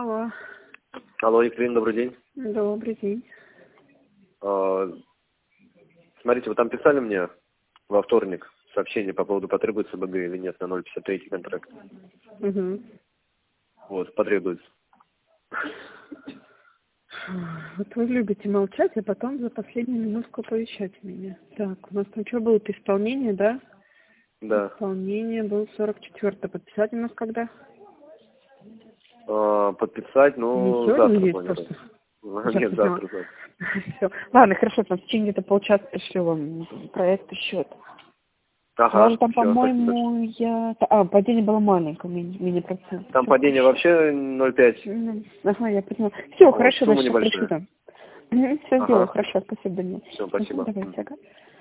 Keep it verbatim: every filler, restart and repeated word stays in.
Алло. Алло, Екатерина, добрый день. Добрый день. А, смотрите, вы там писали мне во вторник сообщение по поводу, потребуется БГ или нет на ноль пятьдесят три контракт. Угу. Вот, потребуется. Вот вы любите молчать, а потом за последнюю минутку оповещать меня. Так, у нас там что было? Исполнение, да? Да. Исполнение было сорок четвёртое. Подписать у нас когда? А, подписать, ну, Не сегодня завтра есть планирую. просто. Нет, Сейчас завтра, завтра. Все. Ладно, хорошо, там в течение где-то полчаса пришлю вам проект и счет. Ага, Даже там, всё, по-моему, я... А, падение было маленькое, мини- мини-процент. там Всё, падение хорошо. вообще ноль целых пять. М, Ага, я поняла. Все, Вот, хорошо, сумма значит, пришлю небольшая. там. Все Ага, сделаю, хорошо, спасибо, Данил. все, Угу, спасибо. давайте, ага.